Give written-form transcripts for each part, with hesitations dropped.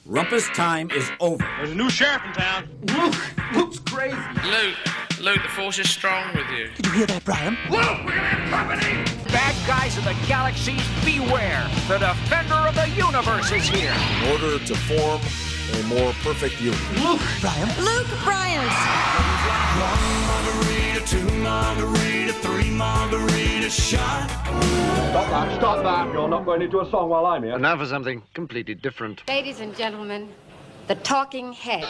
Rumpus time is over. There's a new sheriff in town. Luke's crazy. Luke, the force is strong with you. Did you hear that, Brian? Luke, we're gonna have company! Bad guys of the galaxies, beware! The defender of the universe is here! In order to form a more perfect union. Brian? Luke Bryant! 1 margarita, 2 margarita, 3 margarita shot. Stop that. You're not going into a song while I'm here. And now for something completely different. Ladies and gentlemen, the Talking Heads.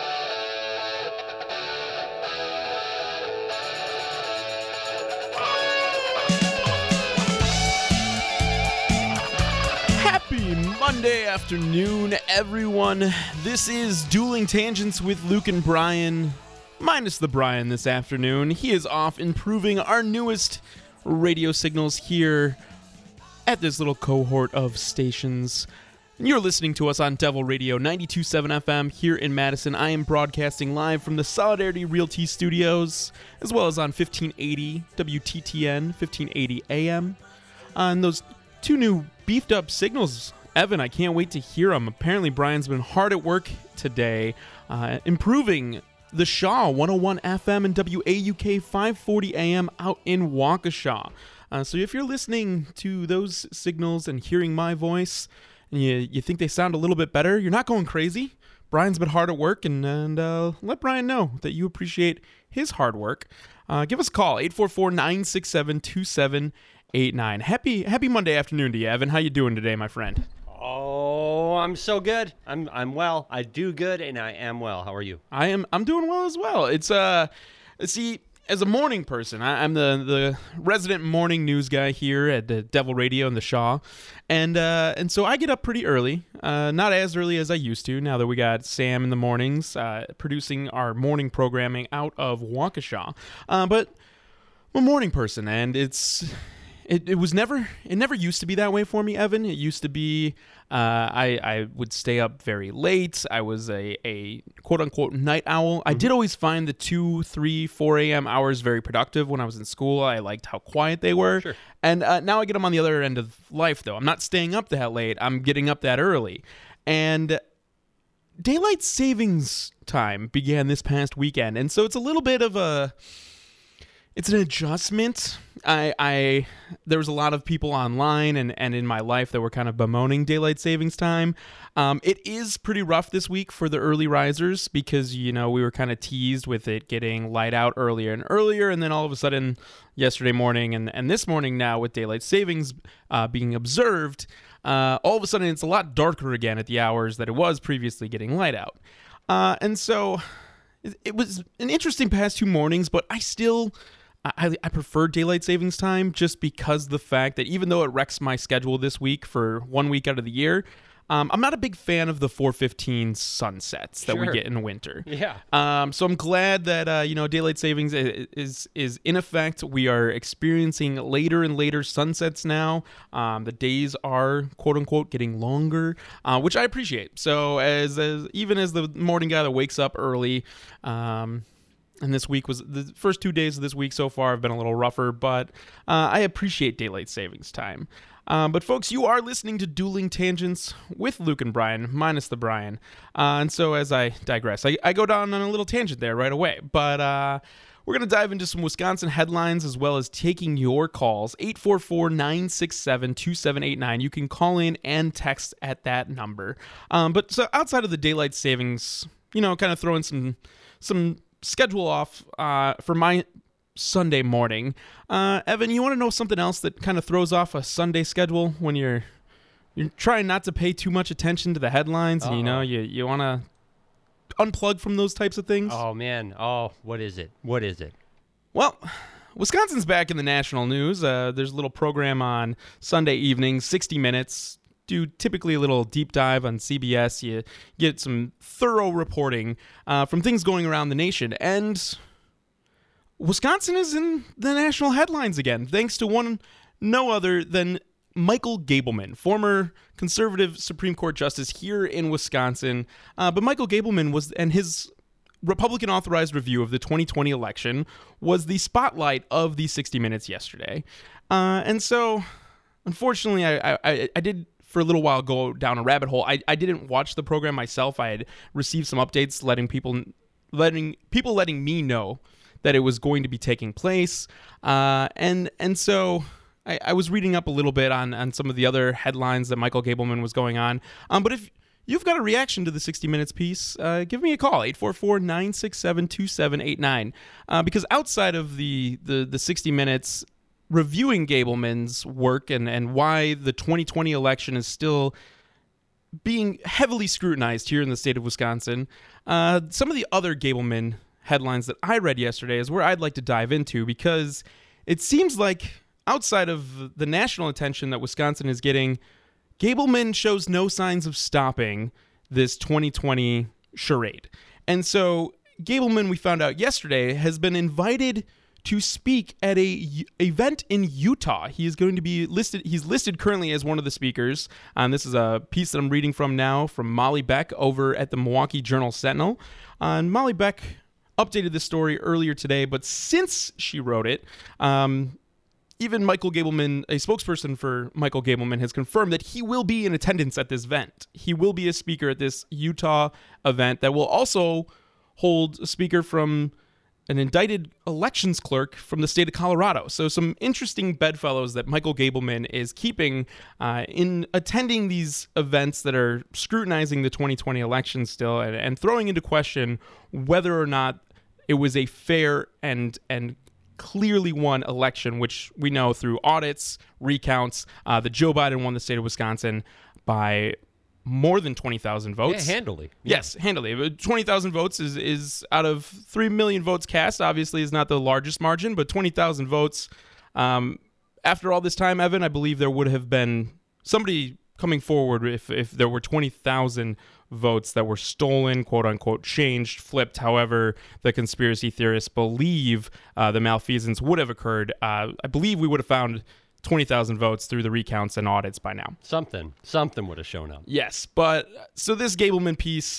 Happy Monday afternoon, everyone. This is Dueling Tangents with Luke and Brian, minus the Brian this afternoon. He is off improving our newest radio signals here at this little cohort of stations. And you're listening to us on Devil Radio 92.7 FM here in Madison. I am broadcasting live from the Solidarity Realty Studios, as well as on 1580 WTTN, 1580 AM. On those two new beefed up signals, Evan, I can't wait to hear them. Apparently Brian's been hard at work today, improving the Shaw 101 FM and WAUK 540 AM out in Waukesha. So if you're listening to those signals and hearing my voice, and you think they sound a little bit better, you're not going crazy. Brian's been hard at work, and let Brian know that you appreciate his hard work. Give us a call, 844-967-2789. Happy Monday afternoon to you, Evan. How you doing today, my friend? Oh, I'm so good. I'm well. I do good, and I am well. How are you? I'm doing well as well. It's see, as a morning person, I'm the resident morning news guy here at the Devil Radio and the Shaw, and so I get up pretty early, not as early as I used to. Now that we got Sam in the mornings producing our morning programming out of Waukesha, but I'm a morning person, and it never used to be that way for me, Evan. It used to be I would stay up very late. I was a quote-unquote night owl. Mm-hmm. I did always find the 2, 3, 4 a.m. hours very productive when I was in school. I liked how quiet they were. Sure. And now I get them on the other end of life, though. I'm not staying up that late. I'm getting up that early. And daylight savings time began this past weekend, and so it's a little bit of it's an adjustment. There was a lot of people online and in my life that were kind of bemoaning daylight savings time. It is pretty rough this week for the early risers because, we were kind of teased with it getting light out earlier and earlier, and then all of a sudden yesterday morning and this morning now with daylight savings being observed, all of a sudden it's a lot darker again at the hours that it was previously getting light out. And so it was an interesting past 2 mornings, but I prefer daylight savings time just because the fact that even though it wrecks my schedule this week for 1 week out of the year, I'm not a big fan of the 4:15 sunsets that we get in winter. Yeah. So I'm glad that daylight savings is in effect. We are experiencing later and later sunsets now. The days are quote unquote getting longer, which I appreciate. So as even as the morning guy that wakes up early, and this week was the first 2 days of this week so far have been a little rougher, but I appreciate daylight savings time. But folks, you are listening to Dueling Tangents with Luke and Brian, minus the Brian. And so as I digress, I go down on a little tangent there right away. But we're going to dive into some Wisconsin headlines as well as taking your calls, 844-967-2789. You can call in and text at that number. But so outside of the daylight savings, kind of throwing some schedule off for my Sunday morning. Evan, you want to know something else that kind of throws off a Sunday schedule when you're trying not to pay too much attention to the headlines, and you want to unplug from those types of things? Oh man, what is it? Well, Wisconsin's back in the national news. There's a little program on Sunday evenings, 60 Minutes. Do typically a little deep dive on CBS. You get some thorough reporting from things going around the nation. And Wisconsin is in the national headlines again, thanks to no other than Michael Gableman, former conservative Supreme Court justice here in Wisconsin. But Michael Gableman and his Republican-authorized review of the 2020 election was the spotlight of the 60 Minutes yesterday. And so, unfortunately, I did for a little while go down a rabbit hole. I didn't watch the program myself. I had received some updates letting me know that it was going to be taking place, and so I was reading up a little bit on some of the other headlines that Michael Gableman was going on. But if you've got a reaction to the 60 Minutes piece, give me a call, 844-967-2789. Because outside of the 60 Minutes reviewing Gableman's work and why the 2020 election is still being heavily scrutinized here in the state of Wisconsin, some of the other Gableman headlines that I read yesterday is where I'd like to dive into, because it seems like outside of the national attention that Wisconsin is getting, Gableman shows no signs of stopping this 2020 charade. And so Gableman, we found out yesterday, has been invited to speak at a event in Utah. He is going to be listed. He's listed currently as one of the speakers. This is a piece that I'm reading from now from Molly Beck over at the Milwaukee Journal-Sentinel. And Molly Beck updated this story earlier today, but since she wrote it, even Michael Gableman, a spokesperson for Michael Gableman, has confirmed that he will be in attendance at this event. He will be a speaker at this Utah event that will also hold a speaker from an indicted elections clerk from the state of Colorado. So some interesting bedfellows that Michael Gableman is keeping in attending these events that are scrutinizing the 2020 election still and throwing into question whether or not it was a fair and clearly won election, which we know through audits, recounts, that Joe Biden won the state of Wisconsin by more than 20,000 votes. Yeah, handily. Yes, handily. 20,000 votes is out of 3 million votes cast, obviously is not the largest margin, but 20,000 votes. After all this time, Evan, I believe there would have been somebody coming forward if there were 20,000 votes that were stolen, quote unquote, changed, flipped, however the conspiracy theorists believe the malfeasance would have occurred. I believe we would have found 20,000 votes through the recounts and audits by now. Something would have shown up. Yes, but so this Gableman piece,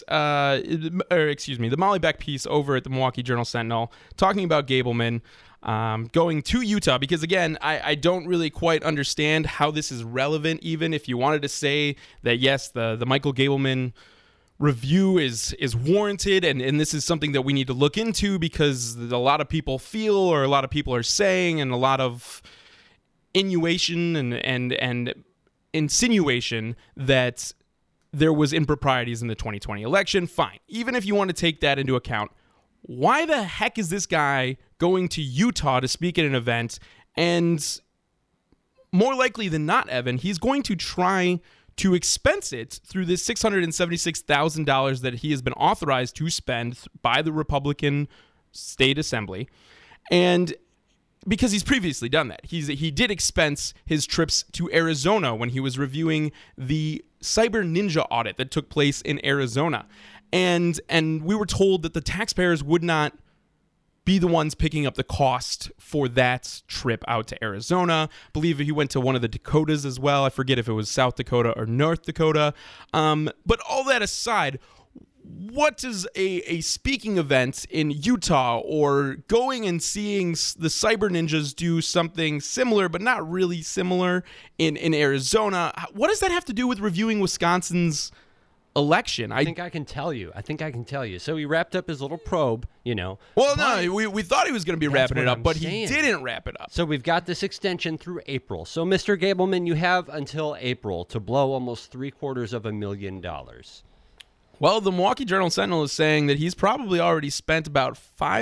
the Molly Beck piece over at the Milwaukee Journal-Sentinel, talking about Gableman going to Utah, because again, I don't really quite understand how this is relevant, even if you wanted to say that, yes, the Michael Gableman review is warranted and this is something that we need to look into because a lot of people feel, or a lot of people are saying, and a lot of innuation and insinuation that there was improprieties in the 2020 election. Fine. Even if you want to take that into account, why the heck is this guy going to Utah to speak at an event? And more likely than not, Evan, he's going to try to expense it through this $676,000 that he has been authorized to spend by the Republican State Assembly. And because he's previously done that. He did expense his trips to Arizona when he was reviewing the Cyber Ninja audit that took place in Arizona. And we were told that the taxpayers would not be the ones picking up the cost for that trip out to Arizona. I believe he went to one of the Dakotas as well. I forget if it was South Dakota or North Dakota. But all that aside, what does a speaking event in Utah or going and seeing the Cyber Ninjas do something similar but not really similar in Arizona, what does that have to do with reviewing Wisconsin's election? I think I can tell you. So he wrapped up his little probe, Well, no, we thought he was going to be wrapping it up, but he didn't wrap it up. So we've got this extension through April. So, Mr. Gableman, you have until April to blow almost $750,000. Well, the Milwaukee Journal-Sentinel is saying that he's probably already spent about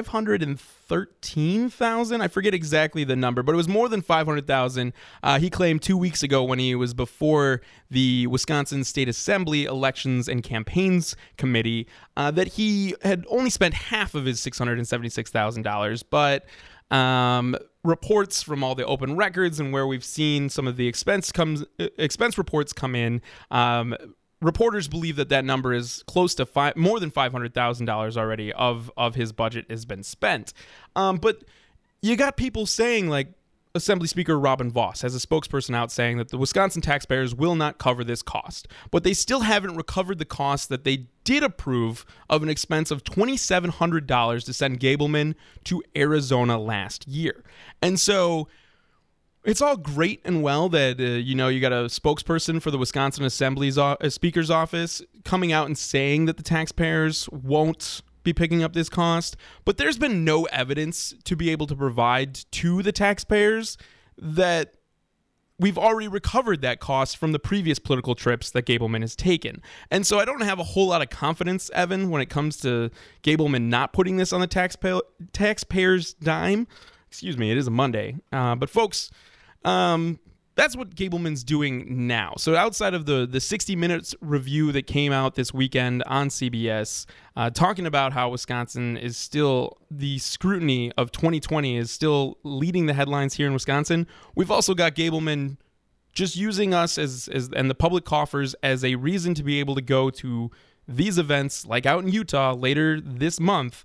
$513,000. I forget exactly the number, but it was more than $500,000. He claimed 2 weeks ago when he was before the Wisconsin State Assembly Elections and Campaigns Committee that he had only spent half of his $676,000. But reports from all the open records and where we've seen some of the expense reports come in, reporters believe that number is close to more than $500,000 already of his budget has been spent. But you got people saying, like Assembly Speaker Robin Vos has a spokesperson out saying that the Wisconsin taxpayers will not cover this cost, but they still haven't recovered the cost that they did approve of an expense of $2,700 to send Gableman to Arizona last year. And so it's all great and well that, you got a spokesperson for the Wisconsin Assembly's Speaker's office coming out and saying that the taxpayers won't be picking up this cost, but there's been no evidence to be able to provide to the taxpayers that we've already recovered that cost from the previous political trips that Gableman has taken. And so I don't have a whole lot of confidence, Evan, when it comes to Gableman not putting this on the taxpayers' dime. Excuse me, it is a Monday. But folks, that's what Gableman's doing now. So outside of the 60 Minutes review that came out this weekend on CBS, talking about how Wisconsin is still, the scrutiny of 2020 is still leading the headlines here in Wisconsin, we've also got Gableman just using us as and the public coffers as a reason to be able to go to these events, like out in Utah later this month,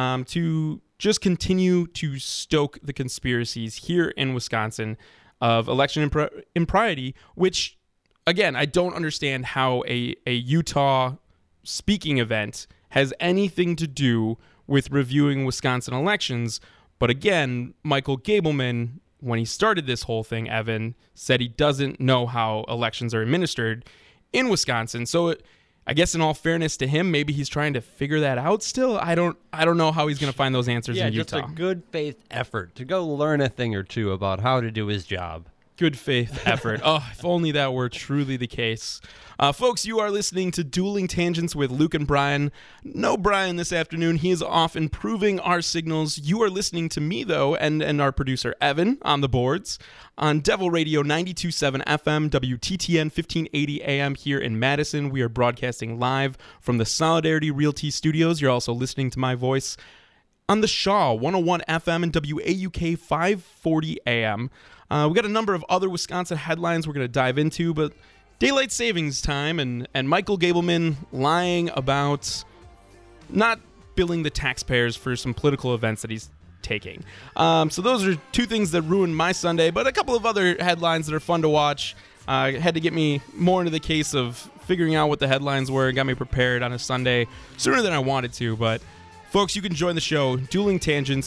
to just continue to stoke the conspiracies here in Wisconsin of election impropriety, which, again, I don't understand how a Utah speaking event has anything to do with reviewing Wisconsin elections. But again, Michael Gableman, when he started this whole thing, Evan, said he doesn't know how elections are administered in Wisconsin. So I guess in all fairness to him, maybe he's trying to figure that out still. I don't know how he's going to find those answers in Utah. Just a good faith effort to go learn a thing or two about how to do his job. Good faith effort. Oh, if only that were truly the case. Folks, you are listening to Dueling Tangents with Luke and Brian. No Brian this afternoon. He is off improving our signals. You are listening to me, though, and our producer, Evan, on the boards, on Devil Radio 92.7 FM, WTTN 1580 AM here in Madison. We are broadcasting live from the Solidarity Realty Studios. You're also listening to my voice on the Shaw 101 FM and WAUK 540 AM. We got a number of other Wisconsin headlines we're going to dive into, but daylight savings time and Michael Gableman lying about not billing the taxpayers for some political events that he's taking. So those are two things that ruined my Sunday, but a couple of other headlines that are fun to watch. Had to get me more into the case of figuring out what the headlines were and got me prepared on a Sunday sooner than I wanted to, but folks, you can join the show, Dueling Tangents,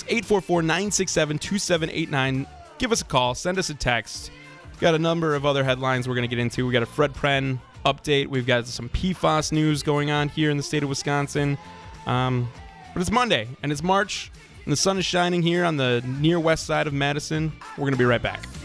844-967-2789. Give us a call, send us a text. We've got a number of other headlines we're going to get into. We got a Fred Pren update. We've got some PFAS news going on here in the state of Wisconsin. But it's Monday, and it's March, and the sun is shining here on the near west side of Madison. We're going to be right back.